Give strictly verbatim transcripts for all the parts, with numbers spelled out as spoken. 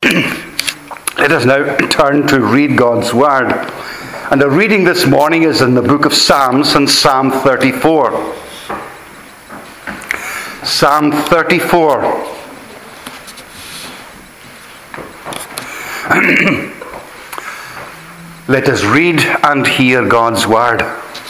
Let us now turn to read God's Word. And the reading this morning is in the book of Psalms and Psalm thirty-four. Psalm thirty-four. Let us read and hear God's Word.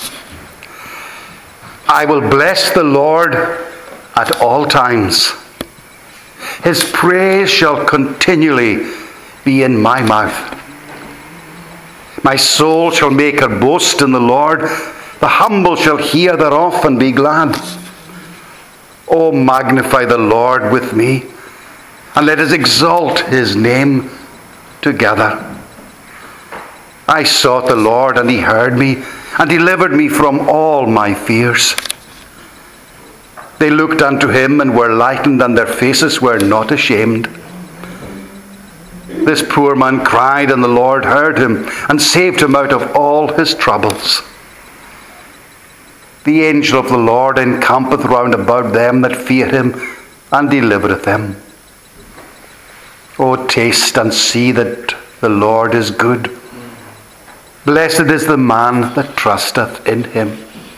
I will bless the Lord at all times. His praise shall continually be in my mouth. My soul shall make her boast in the Lord. The humble shall hear thereof and be glad. O magnify the Lord with me, and let us exalt his name together. I sought the Lord, and he heard me, and delivered me from all my fears. They looked unto him, and were lightened, and their faces were not ashamed. This poor man cried, and the Lord heard him, and saved him out of all his troubles. The angel of the Lord encampeth round about them that fear him, and delivereth them. O taste and see that the Lord is good. Blessed is the man that trusteth in him.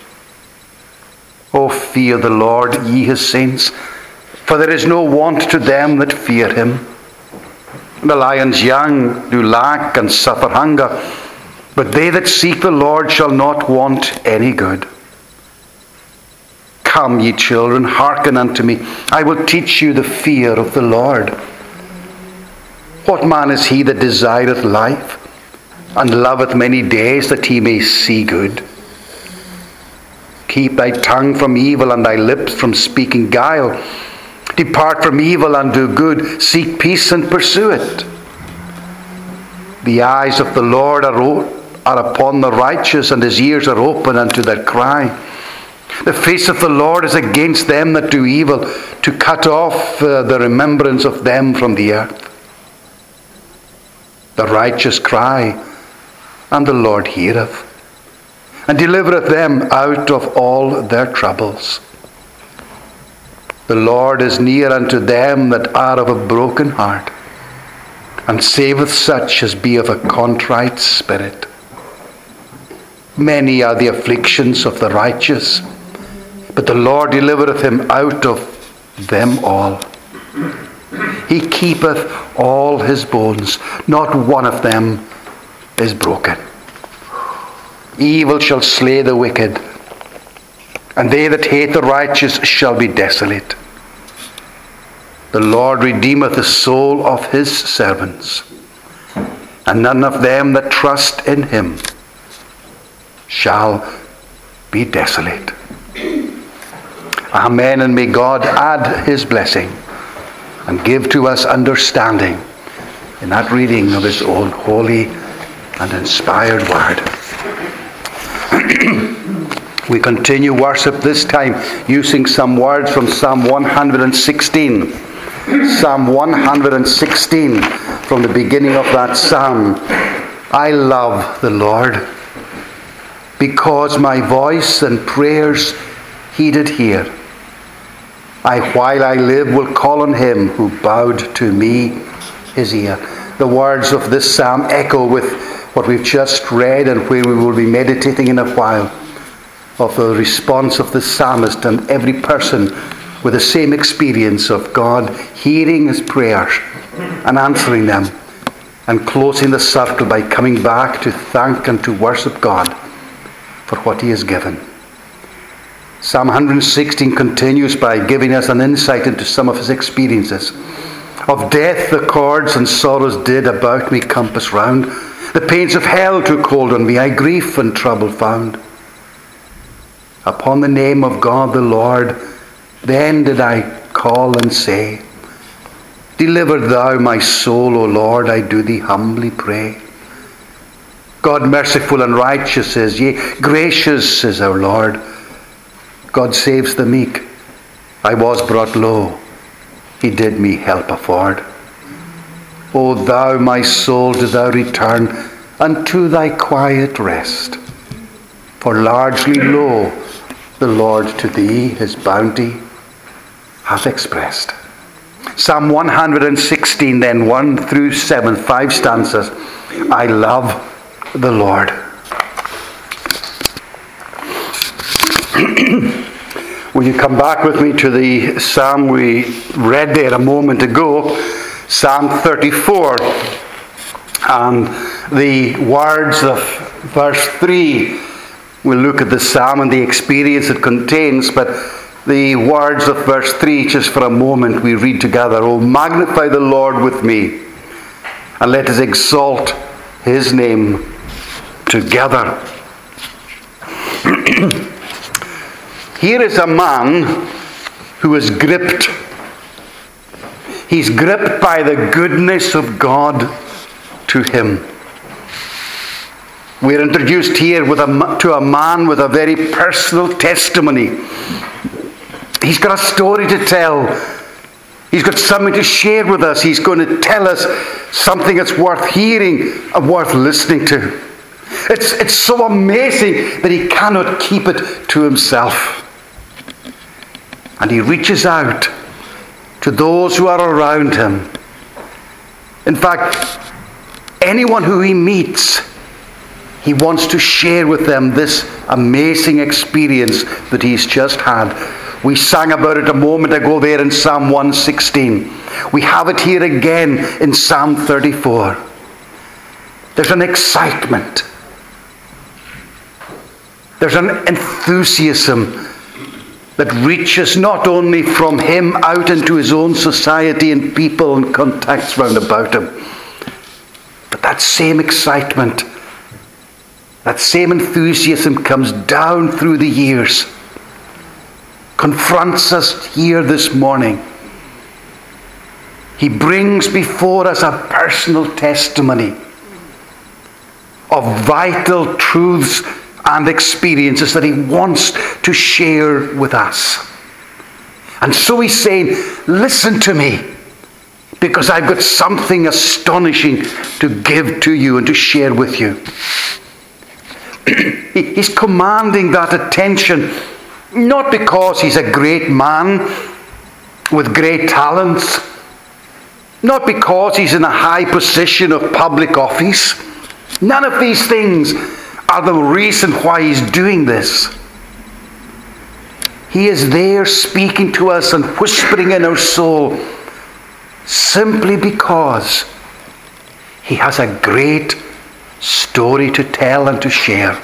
O fear the Lord, ye his saints, for there is no want to them that fear him. The lions young do lack and suffer hunger, but they that seek the Lord shall not want any good. Come, ye children, hearken unto me. I will teach you the fear of the Lord. What man is he that desireth life, and loveth many days, that he may see good? Keep thy tongue from evil, and thy lips from speaking guile. Depart from evil and do good. Seek peace and pursue it. The eyes of the Lord are, o- are upon the righteous, and his ears are open unto their cry. The face of the Lord is against them that do evil, to cut off uh, the remembrance of them from the earth. The righteous cry, and the Lord heareth, and delivereth them out of all their troubles. The Lord is near unto them that are of a broken heart, and saveth such as be of a contrite spirit. Many are the afflictions of the righteous, but the Lord delivereth him out of them all. He keepeth all his bones, not one of them is broken. Evil shall slay the wicked, and they that hate the righteous shall be desolate. The Lord redeemeth the soul of his servants, and none of them that trust in him shall be desolate. Amen, and may God add his blessing and give to us understanding in that reading of his own holy and inspired word. We continue worship this time using some words from Psalm one hundred sixteen. Psalm one hundred sixteen, from the beginning of that psalm. I love the Lord, because my voice and prayers he did hear. I, while I live, will call on him who bowed to me his ear. The words of this psalm echo with what we've just read, and where we will be meditating in a while, of the response of the psalmist and every person with the same experience of God hearing his prayers and answering them, and closing the circle by coming back to thank and to worship God for what he has given. Psalm one hundred sixteen continues by giving us an insight into some of his experiences. Of death the cords and sorrows did about me compass round. The pains of hell took hold on me, I grief and trouble found. Upon the name of God the Lord, then did I call and say, Deliver thou my soul, O Lord, I do thee humbly pray. God merciful and righteous is, yea, gracious is our Lord. God saves the meek. I was brought low, he did me help afford. O thou, my soul, do thou return unto thy quiet rest. For largely lo, the Lord to thee his bounty hath expressed. Psalm one hundred sixteen, then, one through seven, five stanzas. I love the Lord. Will you come back with me to the psalm we read there a moment ago, Psalm thirty-four, and the words of verse three. We'll look at the psalm and the experience it contains, but the words of verse three, just for a moment, we read together. Oh, magnify the Lord with me, and let us exalt his name together. Here is a man who is gripped. He's gripped by the goodness of God to him. We're introduced here with a, to a man with a very personal testimony. He's got a story to tell. He's got something to share with us. He's going to tell us something that's worth hearing and worth listening to. It's, it's so amazing that he cannot keep it to himself. And he reaches out to those who are around him. In fact, anyone who he meets, he wants to share with them this amazing experience that he's just had. We sang about it a moment ago there in Psalm one sixteen. We have it here again in Psalm thirty-four. There's an excitement. There's an enthusiasm that reaches not only from him out into his own society and people and contacts round about him, but that same excitement, that same enthusiasm comes down through the years, confronts us here this morning. He brings before us a personal testimony of vital truths and experiences that he wants to share with us. And so he's saying, listen to me, because I've got something astonishing to give to you and to share with you. He's commanding that attention, not because he's a great man with great talents, not because he's in a high position of public office. None of these things are the reason why he's doing this. He is there speaking to us and whispering in our soul simply because he has a great story to tell and to share.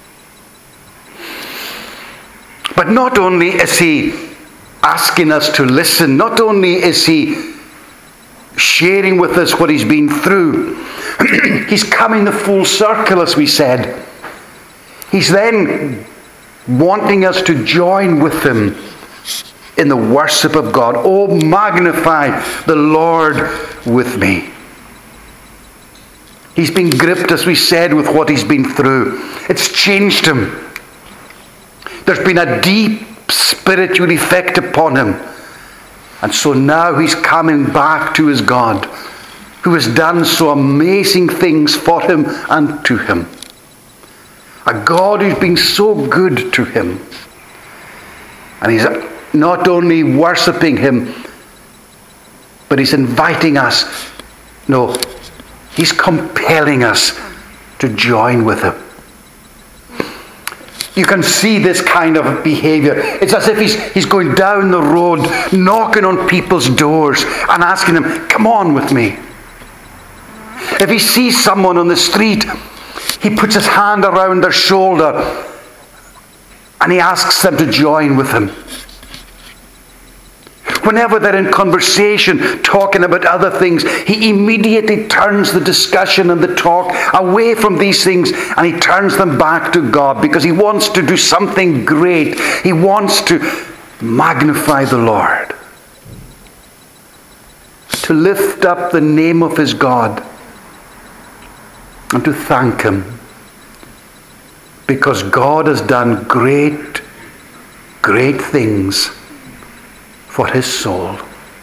But not only is he asking us to listen, not only is he sharing with us what he's been through, he's coming the full circle, as we said. He's then wanting us to join with him in the worship of God. Oh, magnify the Lord with me. He's been gripped, as we said, with what he's been through. It's changed him. There's been a deep spiritual effect upon him. And so now he's coming back to his God, who has done so amazing things for him and to him. A God who's been so good to him. And he's not only worshipping him, but he's inviting us. No, he's compelling us to join with him. You can see this kind of behavior. It's as if he's, he's going down the road, knocking on people's doors and asking them, come on with me. If he sees someone on the street, he puts his hand around their shoulder and he asks them to join with him. Whenever they're in conversation, talking about other things, he immediately turns the discussion and the talk away from these things and he turns them back to God, because he wants to do something great. He wants to magnify the Lord, to lift up the name of his God and to thank him, because God has done great, great things for his soul.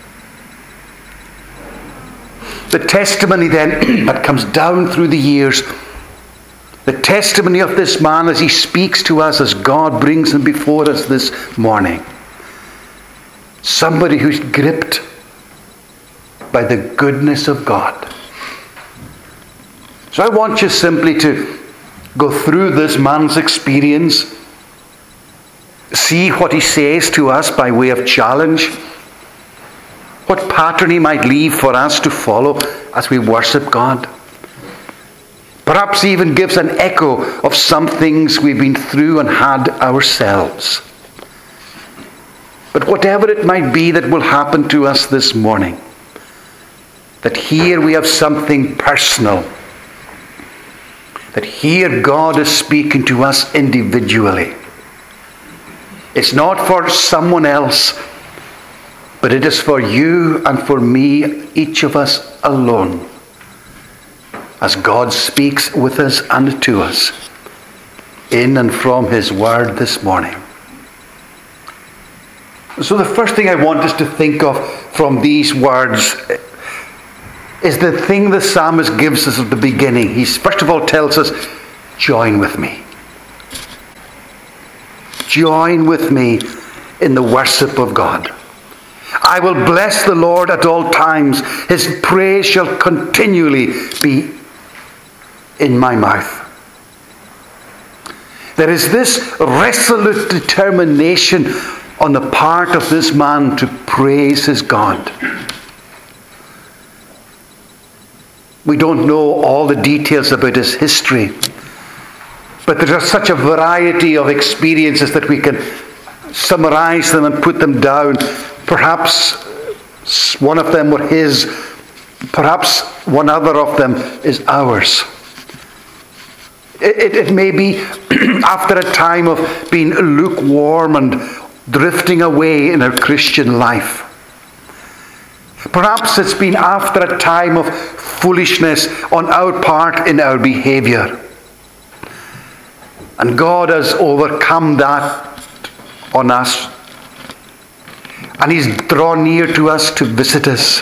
The testimony then that comes down through the years, the testimony of this man as he speaks to us, as God brings him before us this morning. Somebody who's gripped by the goodness of God. So I want you simply to go through this man's experience, see what he says to us by way of challenge, what pattern he might leave for us to follow as we worship God. Perhaps he even gives an echo of some things we've been through and had ourselves. But whatever it might be that will happen to us this morning, that here we have something personal, that here God is speaking to us individually. It's not for someone else, but it is for you and for me, each of us alone, as God speaks with us and to us in and from his word this morning. So the first thing I want us to think of from these words is the thing the psalmist gives us at the beginning. He first of all tells us, join with me. Join with me in the worship of God. I will bless the Lord at all times. His praise shall continually be in my mouth. There is this resolute determination on the part of this man to praise his God. We don't know all the details about his history, but there are such a variety of experiences that we can summarize them and put them down. Perhaps one of them were his, perhaps one other of them is ours. It, it, it may be after a time of being lukewarm and drifting away in our Christian life. Perhaps it's been after a time of foolishness on our part in our behavior. And God has overcome that on us. And he's drawn near to us to visit us.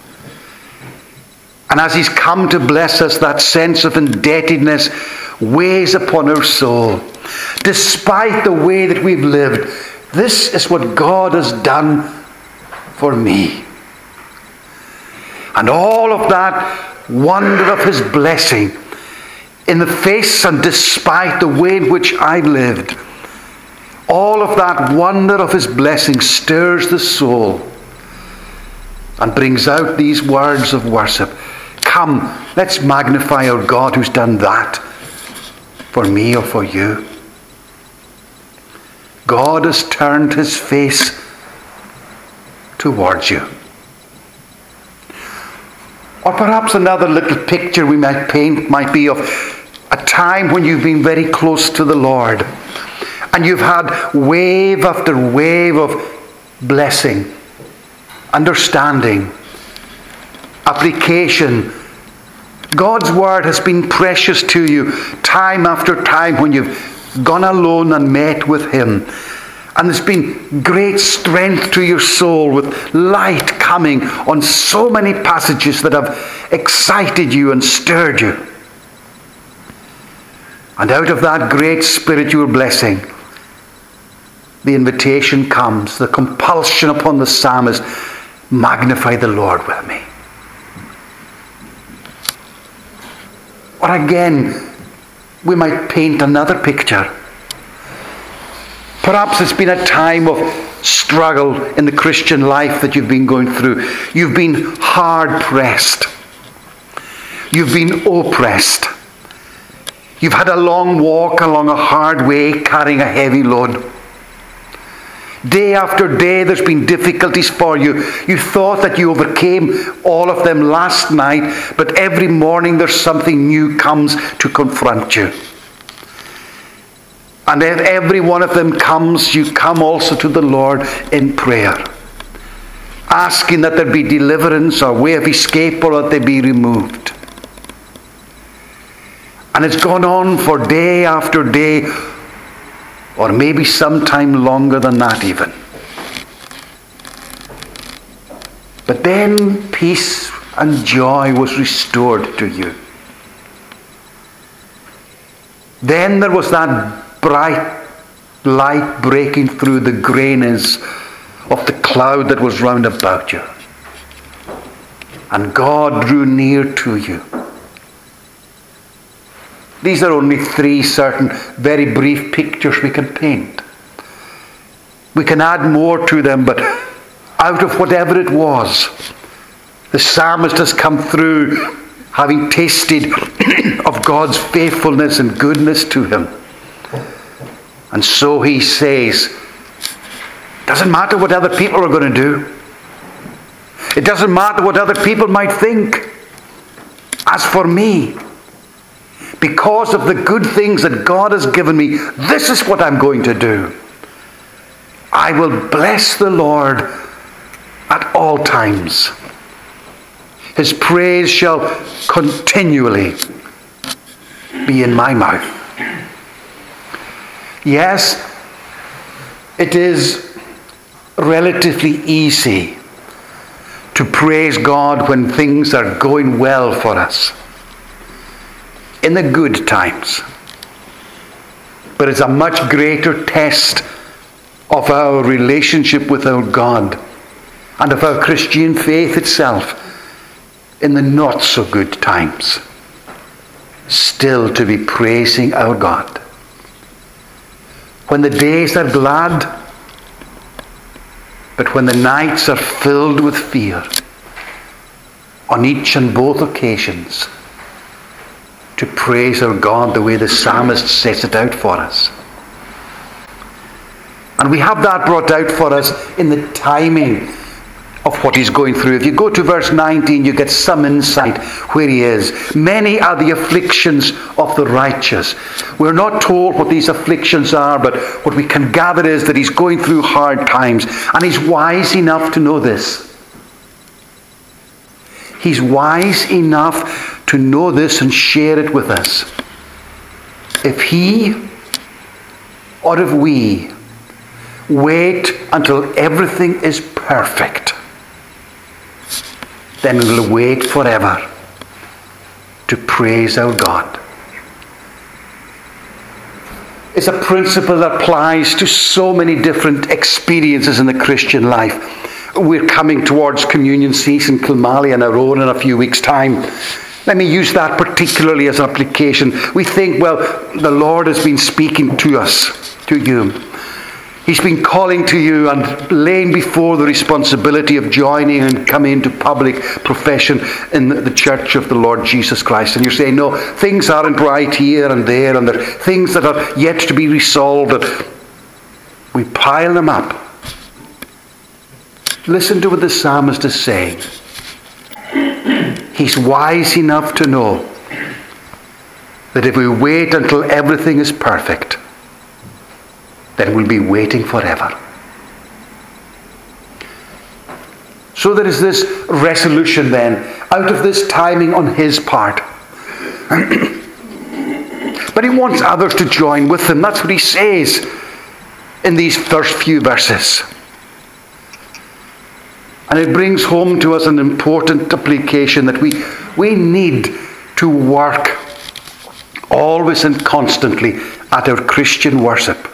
And as he's come to bless us, that sense of indebtedness weighs upon our soul. Despite the way that we've lived, this is what God has done for me. And all of that wonder of his blessing in the face and despite the way in which I lived, all of that wonder of his blessing stirs the soul and brings out these words of worship. Come, let's magnify our God who's done that for me or for you. God has turned his face towards you. Or perhaps another little picture we might paint might be of a time when you've been very close to the Lord and you've had wave after wave of blessing, understanding, application. God's word has been precious to you time after time when you've gone alone and met with him. And there's been great strength to your soul with light coming on so many passages that have excited you and stirred you. And out of that great spiritual blessing, the invitation comes, the compulsion upon the psalmist, magnify the Lord with me. Or again, we might paint another picture. Perhaps it's been a time of struggle in the Christian life that you've been going through. You've been hard pressed. You've been oppressed. You've had a long walk along a hard way carrying a heavy load. Day after day there's been difficulties for you. You thought that you overcame all of them last night, but every morning there's something new comes to confront you. And if every one of them comes, you come also to the Lord in prayer, asking that there be deliverance or way of escape or that they be removed. And it's gone on for day after day, or maybe sometime longer than that even. But then peace and joy was restored to you. Then there was that bright light breaking through the grayness of the cloud that was round about you. and God drew near to you. These are only three certain, very brief pictures we can paint. We can add more to them, but out of whatever it was, the psalmist has come through having tasted of God's faithfulness and goodness to him. And so he says, doesn't matter what other people are going to do. It doesn't matter what other people might think. As for me, because of the good things that God has given me, this is what I'm going to do. I will bless the Lord at all times. His praise shall continually be in my mouth. Yes, it is relatively easy to praise God when things are going well for us, in the good times. But it's a much greater test of our relationship with our God and of our Christian faith itself in the not so good times, still to be praising our God. When the days are glad, but when the nights are filled with fear, on each and both occasions, to praise our God the way the psalmist sets it out for us. And we have that brought out for us in the timing of what he's going through. If you go to verse nineteen, you get some insight where he is. Many are the afflictions of the righteous. We're not told what these afflictions are, but what we can gather is that he's going through hard times. And he's wise enough to know this. He's wise enough to know this and share it with us. If he or if we wait until everything is perfect, then we will wait forever to praise our God. It's a principle that applies to so many different experiences in the Christian life. We're coming towards communion season, Kilmallie and our own, in a few weeks' time. Let me use that particularly as an application. We think, well, the Lord has been speaking to us, to you. He's been calling to you and laying before the responsibility of joining and coming into public profession in the church of the Lord Jesus Christ. And you're saying, no, things aren't right here and there, and there are things that are yet to be resolved. And we pile them up. Listen to what the psalmist is saying. He's wise enough to know that if we wait until everything is perfect, then we'll be waiting forever. So there is this resolution then, out of this timing on his part. But he wants others to join with him. That's what he says in these first few verses. And it brings home to us an important application that we, we need to work always and constantly at our Christian worship.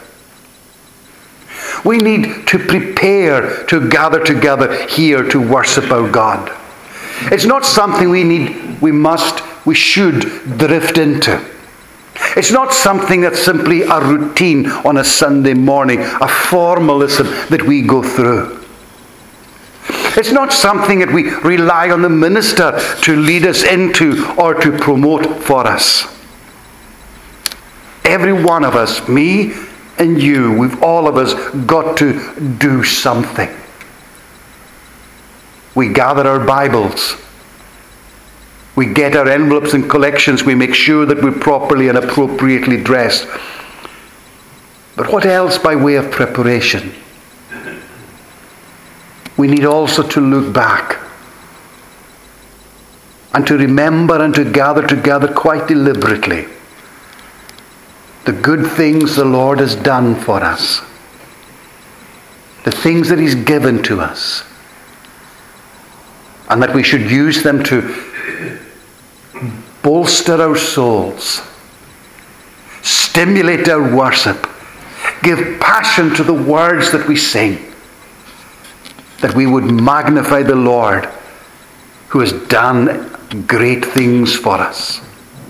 We need to prepare to gather together here to worship our God. It's not something we need, we must, we should drift into. It's not something that's simply a routine on a Sunday morning, a formalism that we go through. It's not something that we rely on the minister to lead us into or to promote for us. Every one of us, me and you, we've all of us got to do something. We gather our Bibles. We get our envelopes and collections. We make sure that we're properly and appropriately dressed. But what else by way of preparation? We need also to look back and to remember and to gather together quite deliberately the good things the Lord has done for us, the things that he's given to us, and that we should use them to bolster our souls, stimulate our worship, give passion to the words that we sing, that we would magnify the Lord who has done great things for us.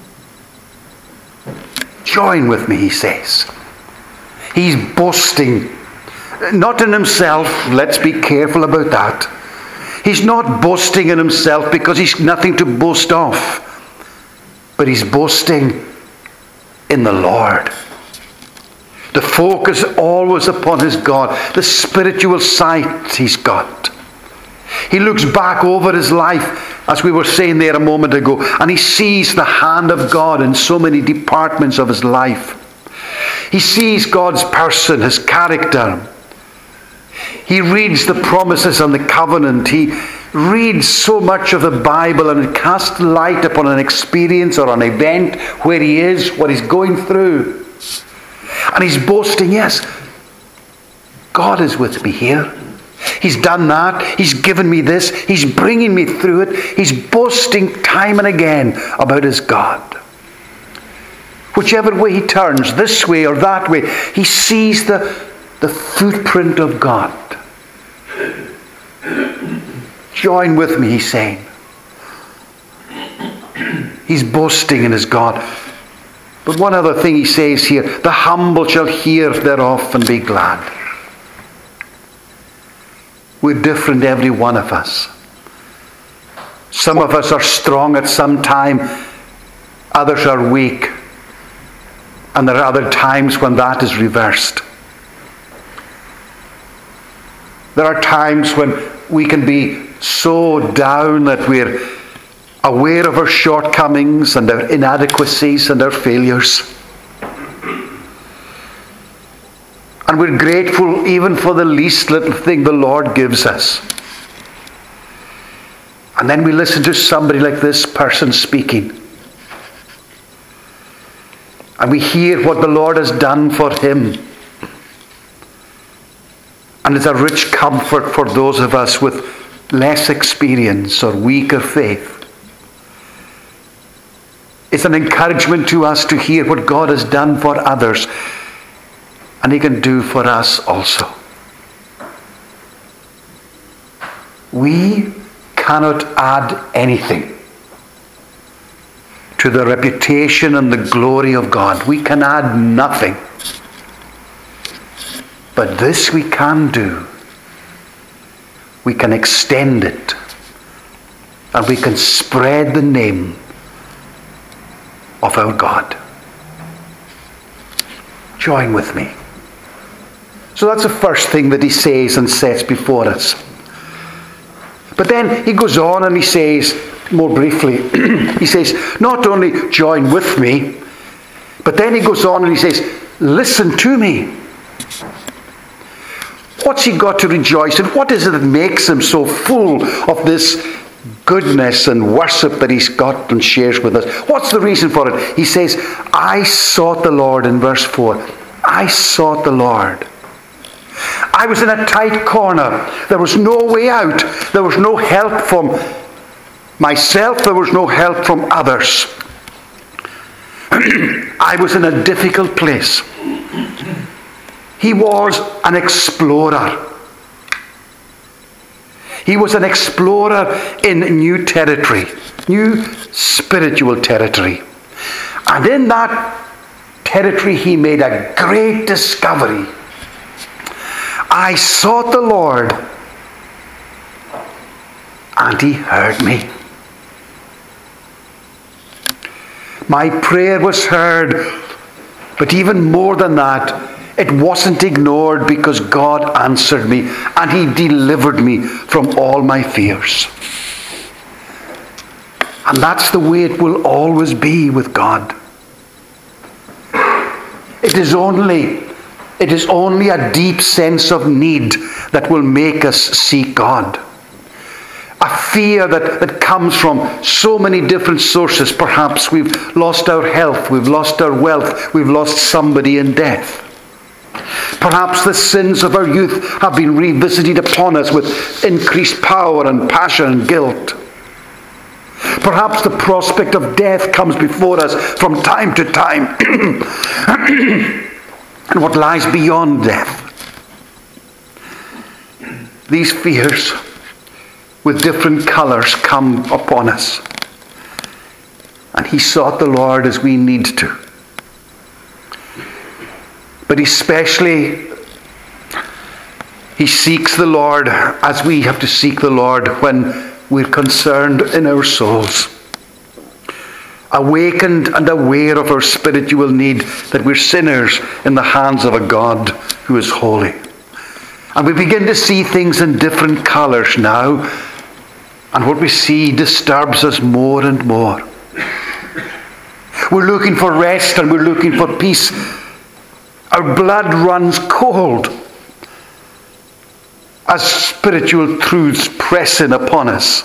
Join with me, he says. He's boasting, not in himself. Let's be careful about that. He's not boasting in himself because he's nothing to boast of. But he's boasting in the Lord. The focus always upon his God, the spiritual sight he's got. He looks back over his life, as we were saying there a moment ago, and he sees the hand of God in so many departments of his life. He sees God's person, his character. He reads the promises and the covenant. He reads so much of the Bible, and it casts light upon an experience or an event, where he is, what he's going through. And he's boasting, yes, God is with me here. He's done that. He's given me this. He's bringing me through it. He's boasting time and again about his God. Whichever way he turns, this way or that way, he sees the, the footprint of God. Join with me, he's saying. He's boasting in his God. But one other thing he says here, the humble shall hear thereof and be glad. We're different, every one of us. Some of us are strong at some time, others are weak. And there are other times when that is reversed. There are times when we can be so down that we're aware of our shortcomings and our inadequacies and our failures. And we're grateful even for the least little thing the Lord gives us. And then we listen to somebody like this person speaking. And we hear what the Lord has done for him. And it's a rich comfort for those of us with less experience or weaker faith. It's an encouragement to us to hear what God has done for others, and he can do for us also. We cannot add anything to the reputation and the glory of God. We can add nothing. But this we can do. We can extend it. And we can spread the name of our God. Join with me. So that's the first thing that he says and sets before us. But then he goes on and he says, more briefly, he says, not only join with me, but then he goes on and he says, listen to me. What's he got to rejoice in? What is it that makes him so full of this goodness and worship that he's got and shares with us? What's the reason for it? He says, I sought the Lord in verse four. I sought the Lord. I was in a tight corner. There was no way out. There was no help from myself. There was no help from others. I was in a difficult place. He was an explorer. He was an explorer in new territory, new spiritual territory. And in that territory he made a great discovery. I sought the Lord, and he heard me. My prayer was heard, but even more than that, it wasn't ignored, because God answered me and he delivered me from all my fears. And that's the way it will always be with God. It is only, it is only a deep sense of need that will make us seek God. A fear that, that comes from so many different sources. Perhaps we've lost our health, we've lost our wealth, we've lost somebody in death. Perhaps the sins of our youth have been revisited upon us with increased power and passion and guilt. Perhaps the prospect of death comes before us from time to time. And what lies beyond death. These fears with different colours come upon us. And he sought the Lord as we need to. But especially, he seeks the Lord as we have to seek the Lord when we're concerned in our souls. Awakened and aware of our spiritual need, that we're sinners in the hands of a God who is holy. And we begin to see things in different colours now. And what we see disturbs us more and more. We're looking for rest and we're looking for peace. Our blood runs cold as spiritual truths press in upon us.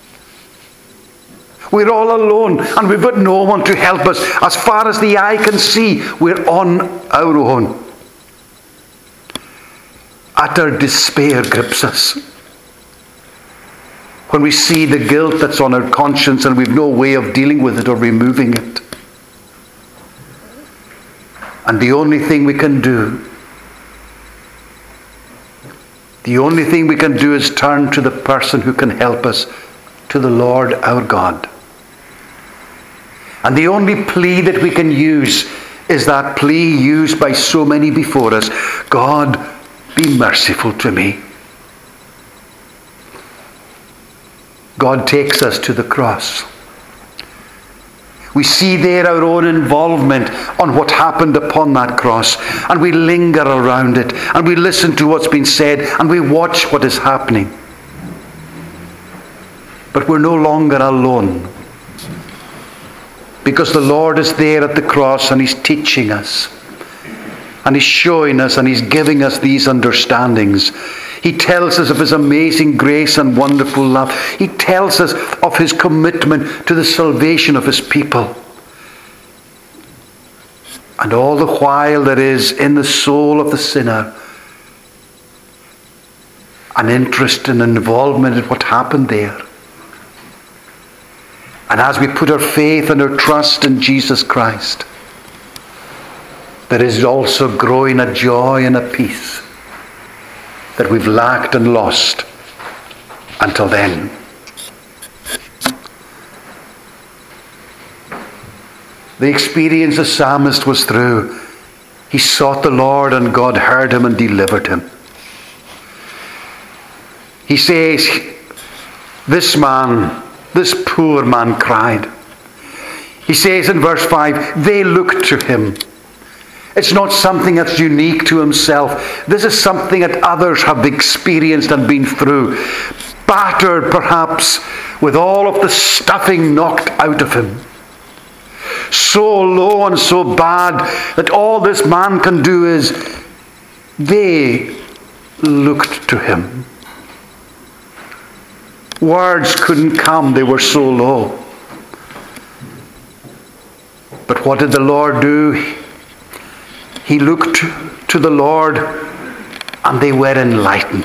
We're all alone and we've got no one to help us. As far as the eye can see, we're on our own. Utter despair grips us when we see the guilt that's on our conscience and we've no way of dealing with it or removing it. And the only thing we can do, the only thing we can do is turn to the person who can help us, to the Lord our God. And the only plea that we can use is that plea used by so many before us: God, be merciful to me. God takes us to the cross. We see there our own involvement on what happened upon that cross, and we linger around it, and we listen to what's been said, and we watch what is happening. But we're no longer alone, because the Lord is there at the cross and he's teaching us, and he's showing us, and he's giving us these understandings. He tells us of his amazing grace and wonderful love. He tells us of his commitment to the salvation of his people. And all the while there is in the soul of the sinner an interest and involvement in what happened there. And as we put our faith and our trust in Jesus Christ, there is also growing a joy and a peace that we've lacked and lost until then. The experience the psalmist was through, he sought the Lord and God heard him and delivered him. He says, this man, this poor man cried. He says in verse five, they looked to him. It's not something that's unique to himself. This is something that others have experienced and been through. Battered perhaps with all of the stuffing knocked out of him. So low and so bad that all this man can do is, they looked to him. Words couldn't come, they were so low. But what did the Lord do? He looked to the Lord and they were enlightened.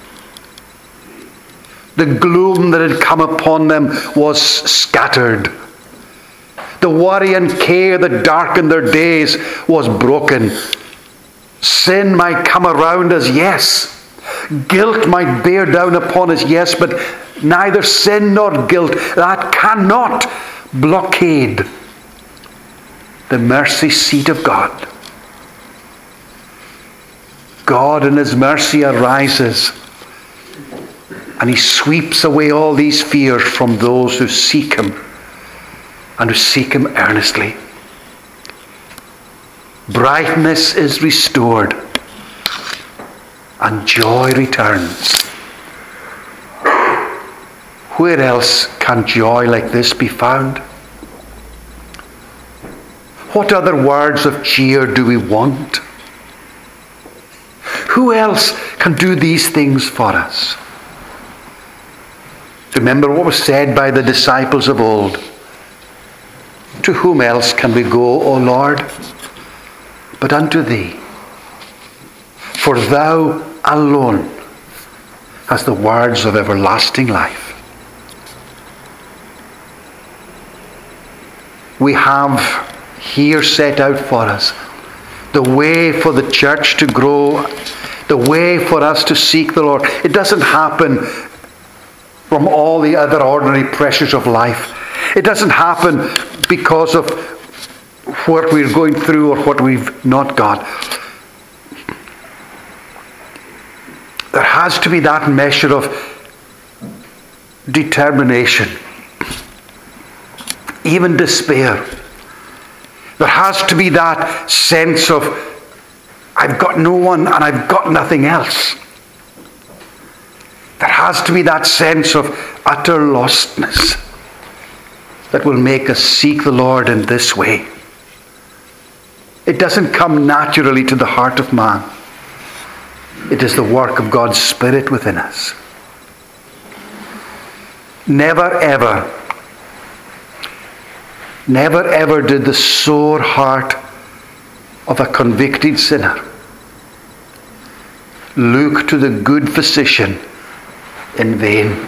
The gloom that had come upon them was scattered. The worry and care that darkened their days was broken. Sin might come around us, yes. Guilt might bear down upon us, yes, but neither sin nor guilt, that cannot blockade the mercy seat of God. God in his mercy arises and he sweeps away all these fears from those who seek him and who seek him earnestly. Brightness is restored and joy returns. Where else can joy like this be found? What other words of cheer do we want? Who else can do these things for us? Remember what was said by the disciples of old. To whom else can we go, O Lord, but unto thee? For thou alone hast the words of everlasting life. We have here set out for us the way for the church to grow, the way for us to seek the Lord. It doesn't happen from all the other ordinary pressures of life. It doesn't happen because of what we're going through or what we've not got. There has to be that measure of determination, even despair. There has to be that sense of, I've got no one and I've got nothing else. There has to be that sense of utter lostness that will make us seek the Lord in this way. It doesn't come naturally to the heart of man. It is the work of God's Spirit within us. Never ever, never ever did the sore heart of a convicted sinner look to the good physician in vain.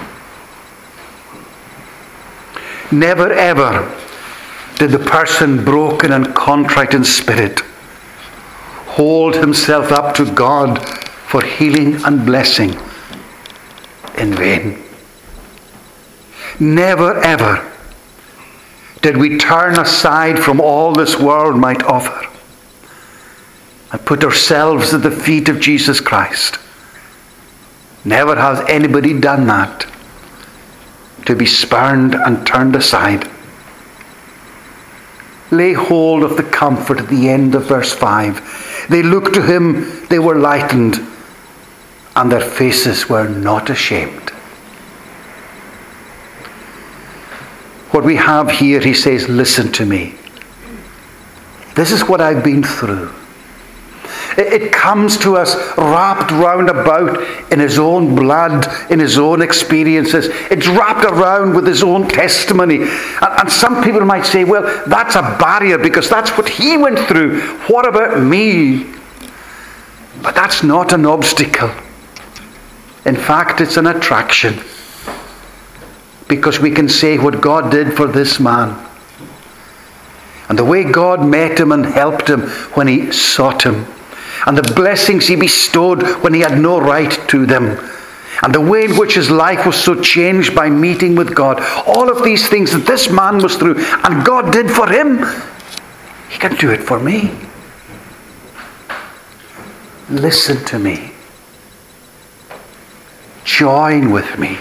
Never ever did the person broken and contrite in spirit hold himself up to God for healing and blessing in vain. Never ever did we turn aside from all this world might offer and put ourselves at the feet of Jesus Christ. Never has anybody done that, to be spurned and turned aside. Lay hold of the comfort at the end of verse five. They looked to him, they were lightened, and their faces were not ashamed. What we have here, he says, listen to me. This is what I've been through. It comes to us wrapped round about in his own blood, in his own experiences. It's wrapped around with his own testimony. And, and some people might say, well, that's a barrier because that's what he went through. What about me? But that's not an obstacle. In fact, it's an attraction. Because we can say what God did for this man. And the way God met him and helped him when he sought him. And the blessings he bestowed when he had no right to them. And the way in which his life was so changed by meeting with God. All of these things that this man was through and God did for him, he can do it for me. Listen to me. Join with me.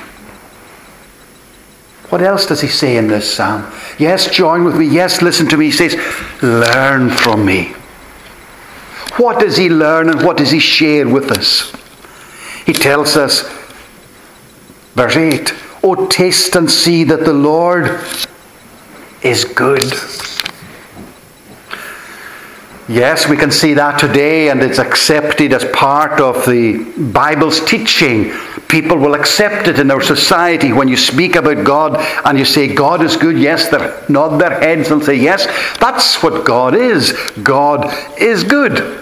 What else does he say in this psalm? Yes, join with me. Yes, listen to me. He says, learn from me. What does he learn and what does he share with us? He tells us, verse eight, oh, taste and see that the Lord is good. Yes, we can see that today, and it's accepted as part of the Bible's teaching. People will accept it in our society. When you speak about God and you say God is good, yes, they nod their heads and say, yes, that's what God is. God is good.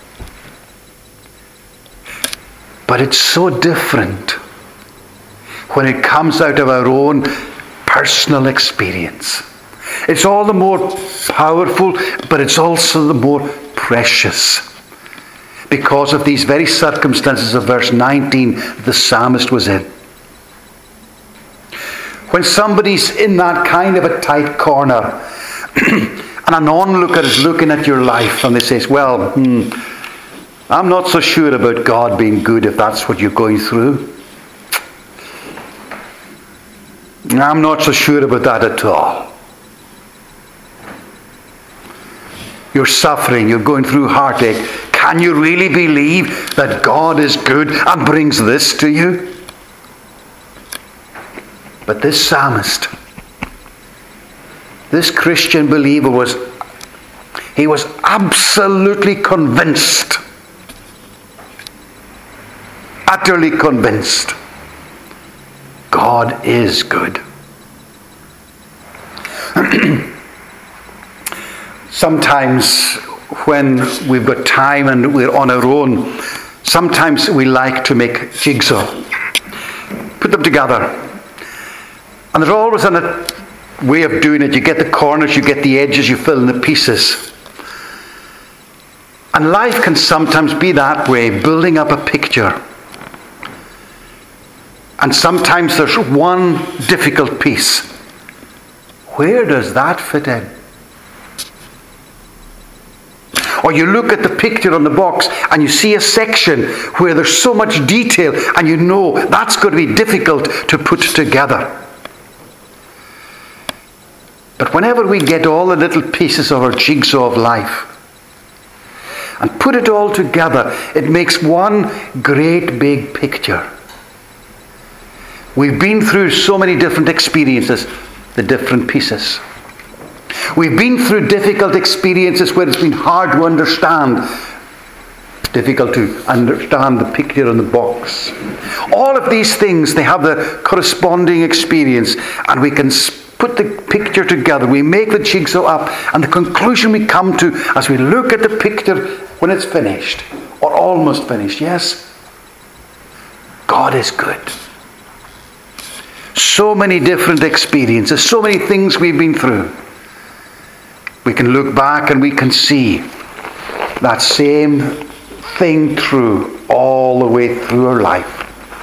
But it's so different when it comes out of our own personal experience. It's all the more powerful, but it's also the more precious. Because of these very circumstances of verse nineteen the psalmist was in. When somebody's in that kind of a tight corner and an onlooker is looking at your life and they say, well, hmm, I'm not so sure about God being good if that's what you're going through. I'm not so sure about that at all. You're suffering, you're going through heartache. Can you really believe that God is good and brings this to you? But this psalmist, this Christian believer was, he was absolutely convinced, utterly convinced, God is good. Sometimes when we've got time and we're on our own, sometimes we like to make jigsaw. Put them together. And there's always a way of doing it. You get the corners, you get the edges, you fill in the pieces. And life can sometimes be that way, building up a picture. And sometimes there's one difficult piece. Where does that fit in? Or you look at the picture on the box and you see a section where there's so much detail and you know that's going to be difficult to put together. But whenever we get all the little pieces of our jigsaw of life and put it all together, it makes one great big picture. We've been through so many different experiences, the different pieces. We've been through difficult experiences where it's been hard to understand. Difficult to understand the picture on the box. All of these things, they have the corresponding experience, and we can put the picture together. We make the jigsaw up, and the conclusion we come to as we look at the picture when it's finished, or almost finished, yes, God is good. So many different experiences, so many things we've been through. We can look back and we can see that same thing true all the way through our life.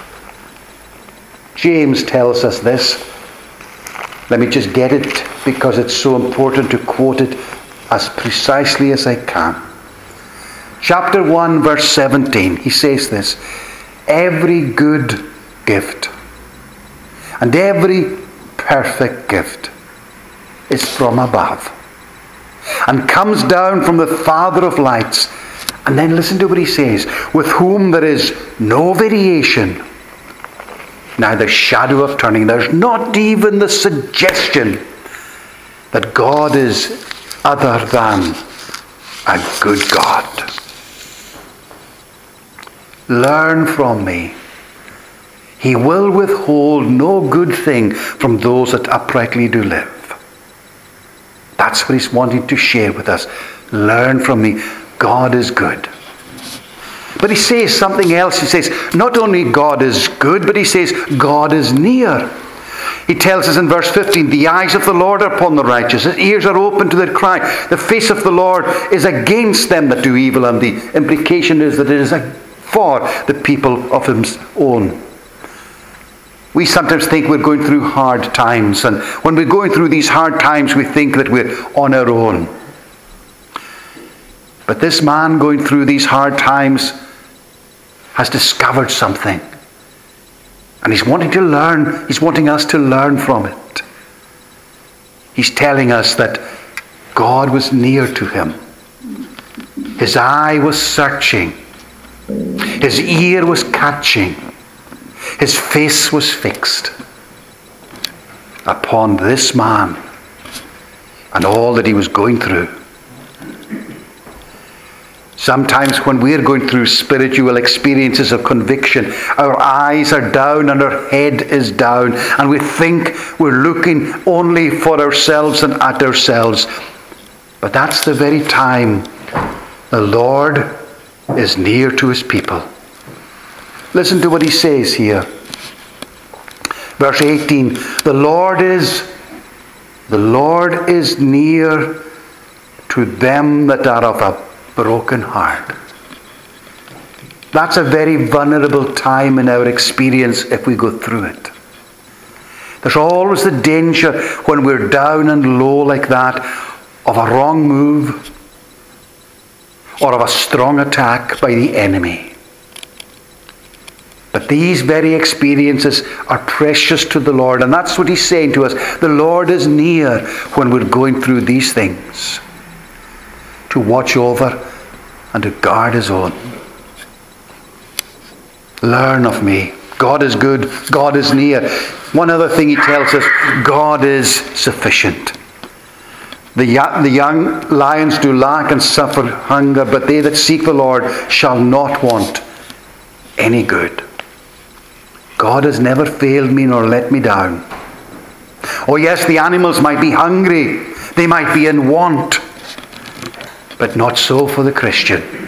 James tells us this. Let me just get it because it's so important to quote it as precisely as I can. Chapter one, verse seventeen, he says this: every good gift and every perfect gift is from above and comes down from the Father of lights. And then listen to what he says: with whom there is no variation, neither shadow of turning. There's not even the suggestion that God is other than a good God. Learn from me. He will withhold no good thing from those that uprightly do live. That's what he's wanting to share with us. Learn from me. God is good. But he says something else. He says, not only God is good, but he says, God is near. He tells us in verse fifteen, the eyes of the Lord are upon the righteous. His ears are open to their cry. The face of the Lord is against them that do evil. And the implication is that it is for the people of his own. We sometimes think we're going through hard times, and when we're going through these hard times, we think that we're on our own. But this man going through these hard times has discovered something. And he's wanting to learn, he's wanting us to learn from it. He's telling us that God was near to him. His eye was searching. His ear was catching. His face was fixed upon this man and all that he was going through. Sometimes when we're going through spiritual experiences of conviction, our eyes are down and our head is down, and we think we're looking only for ourselves and at ourselves. But that's the very time the Lord is near to his people. Listen to what he says here. Verse eighteen, the Lord is, the Lord is near to them that are of a broken heart. That's a very vulnerable time in our experience if we go through it. There's always the danger when we're down and low like that of a wrong move or of a strong attack by the enemy. But these very experiences are precious to the Lord, and that's what he's saying to us. The Lord is near when we're going through these things, to watch over and to guard his own. Learn of me. God is good. God is near. One other thing he tells us, God is sufficient. The young, the young lions do lack and suffer hunger, but they that seek the Lord shall not want any good. God has never failed me nor let me down. Oh yes, the animals might be hungry. They might be in want. But not so for the Christian.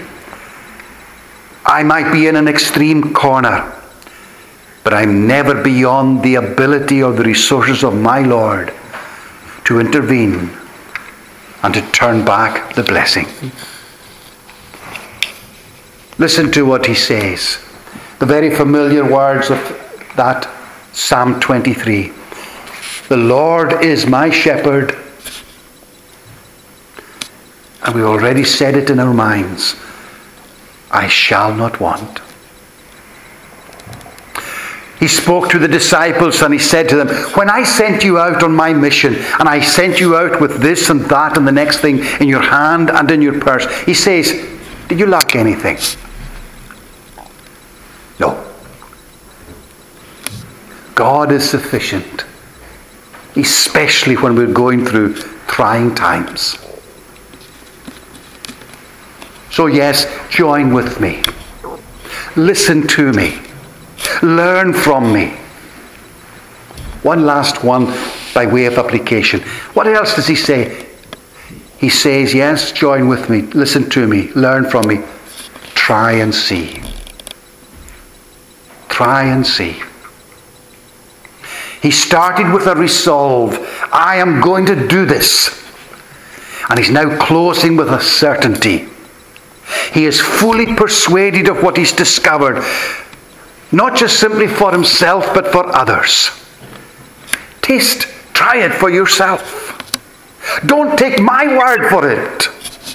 I might be in an extreme corner, but I'm never beyond the ability or the resources of my Lord to intervene and to turn back the blessing. Listen to what he says. The very familiar words of that Psalm twenty-three. The Lord is my shepherd. And we already said it in our minds. I shall not want. He spoke to the disciples and he said to them, when I sent you out on my mission and I sent you out with this and that and the next thing in your hand and in your purse, he says, did you lack anything? No. God is sufficient, especially when we're going through trying times. So yes, join with me. Listen to me. Learn from me. One last one by way of application. What else does he say? He says, yes, join with me. Listen to me. Learn from me. Try and see. Try and see. He started with a resolve. I am going to do this. And he's now closing with a certainty. He is fully persuaded of what he's discovered. Not just simply for himself, but for others. Taste, try it for yourself. Don't take my word for it.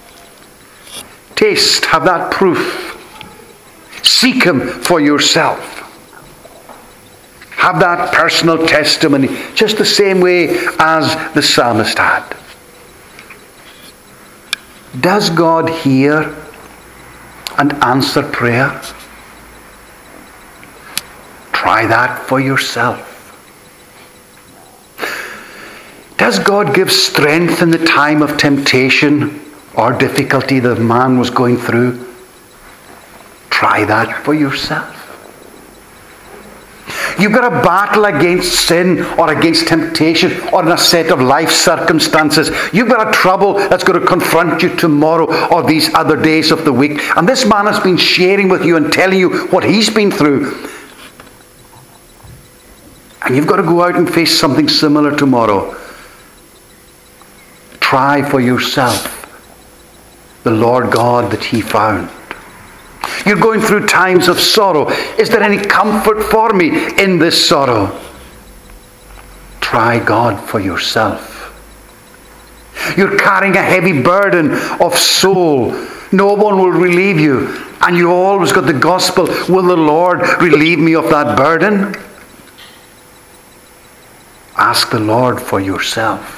Taste, have that proof. Seek him for yourself. Have that personal testimony, just the same way as the psalmist had. Does God hear and answer prayer? Try that for yourself. Does God give strength in the time of temptation or difficulty the man was going through? Try that for yourself. You've got a battle against sin or against temptation or in a set of life circumstances. You've got a trouble that's going to confront you tomorrow or these other days of the week. And this man has been sharing with you and telling you what he's been through. And you've got to go out and face something similar tomorrow. Try for yourself the Lord God that he found. You're going through times of sorrow. Is there any comfort for me in this sorrow? Try God for yourself. You're carrying a heavy burden of soul. No one will relieve you. And you always got the gospel. Will the Lord relieve me of that burden? Ask the Lord for yourself.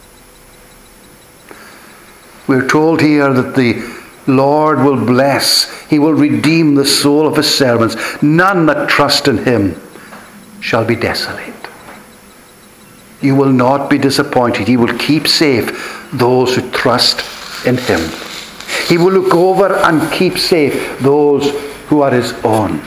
We're told here that the Lord will bless. He will redeem the soul of his servants. None that trust in him shall be desolate. You will not be disappointed. He will keep safe those who trust in him. He will look over and keep safe those who are his own.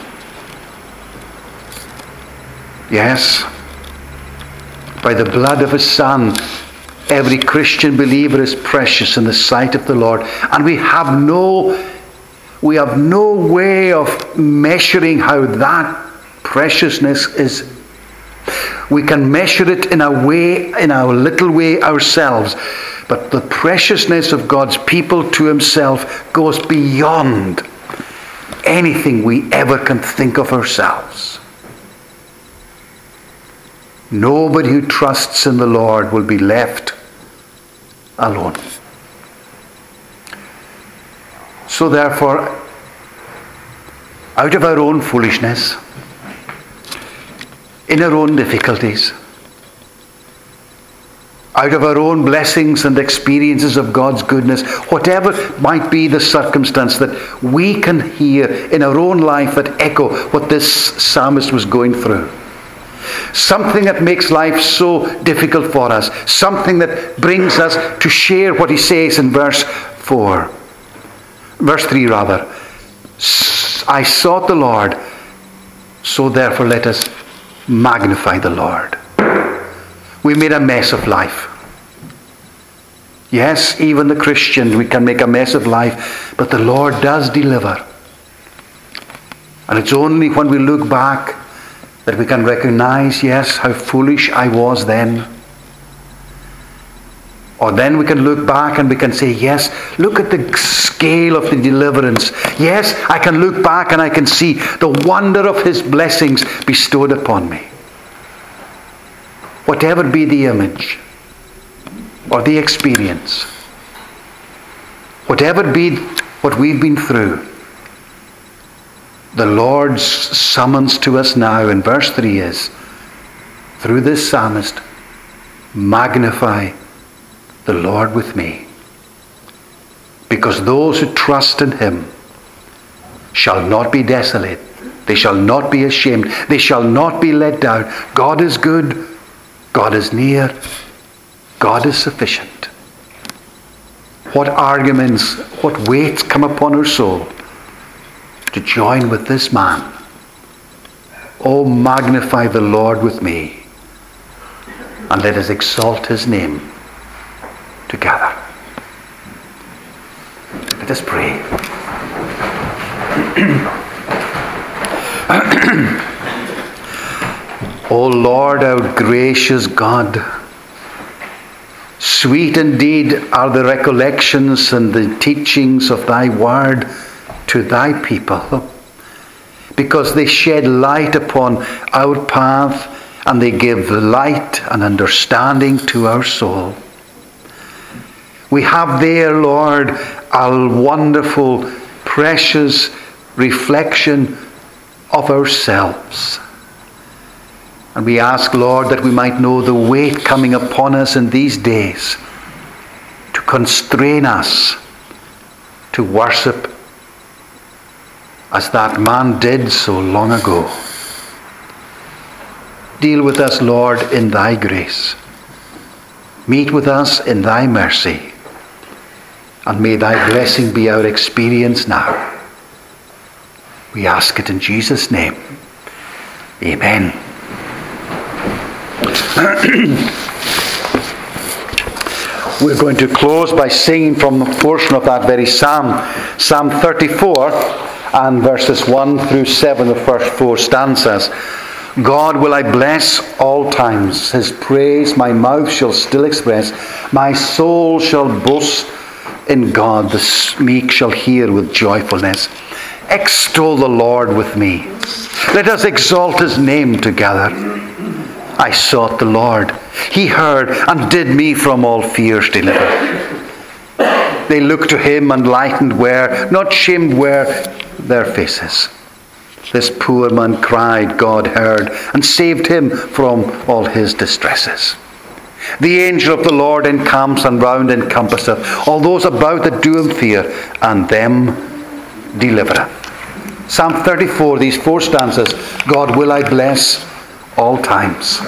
Yes, by the blood of his Son, every Christian believer is precious in the sight of the Lord. And we have no, we have no way of measuring how that preciousness is. We can measure it in a way, in a little way ourselves. But the preciousness of God's people to himself goes beyond anything we ever can think of ourselves. Nobody who trusts in the Lord will be left alone. So therefore, out of our own foolishness, in our own difficulties, out of our own blessings and experiences of God's goodness, whatever might be the circumstance, that we can hear in our own life that echo what this psalmist was going through. Something that makes life so difficult for us. Something that brings us to share what he says in verse four. Verse three rather. I sought the Lord, so therefore let us magnify the Lord. We made a mess of life. Yes, even the Christians, we can make a mess of life, but the Lord does deliver. And it's only when we look back that we can recognize, yes, how foolish I was then. Or then we can look back and we can say, yes, look at the scale of the deliverance. Yes, I can look back and I can see the wonder of his blessings bestowed upon me. whatever be the image or the experience, whatever be what we've been through, the Lord's summons to us now in verse three is, through this psalmist, magnify the Lord with me. Because those who trust in him shall not be desolate. They shall not be ashamed. They shall not be let down. God is good. God is near. God is sufficient. What arguments, what weights come upon our soul to join with this man. Oh, magnify the Lord with me, and let us exalt his name together. Let us pray. O Lord, our gracious God, sweet indeed are the recollections and the teachings of thy word to thy people, because they shed light upon our path and they give light and understanding to our soul. We have there, Lord, a wonderful, precious reflection of ourselves. And we ask, Lord, that we might know the weight coming upon us in these days to constrain us to worship as that man did so long ago. Deal with us, Lord, in thy grace. Meet with us in thy mercy. And may thy blessing be our experience now. We ask it in Jesus' name. Amen. We're going to close by singing from the portion of that very psalm, Psalm thirty-four, and verses one through seven, the first four stanzas. God will I bless all times. His praise my mouth shall still express. My soul shall boast in God. The meek shall hear with joyfulness. Extol the Lord with me. Let us exalt his name together. I sought the Lord. He heard and did me from all fears deliver. They looked to him and lightened were, not shamed were their faces. This poor man cried, God heard, and saved him from all his distresses. The angel of the Lord encamps and round encompasseth all those about that do him fear, and them delivereth. Psalm thirty-four, these four stanzas, God will I bless all times.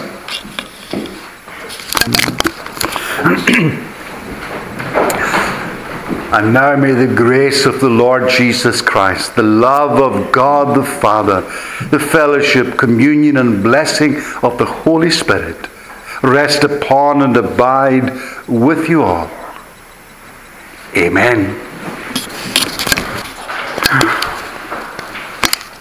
And now may the grace of the Lord Jesus Christ, the love of God the Father, the fellowship, communion, and blessing of the Holy Spirit rest upon and abide with you all. Amen.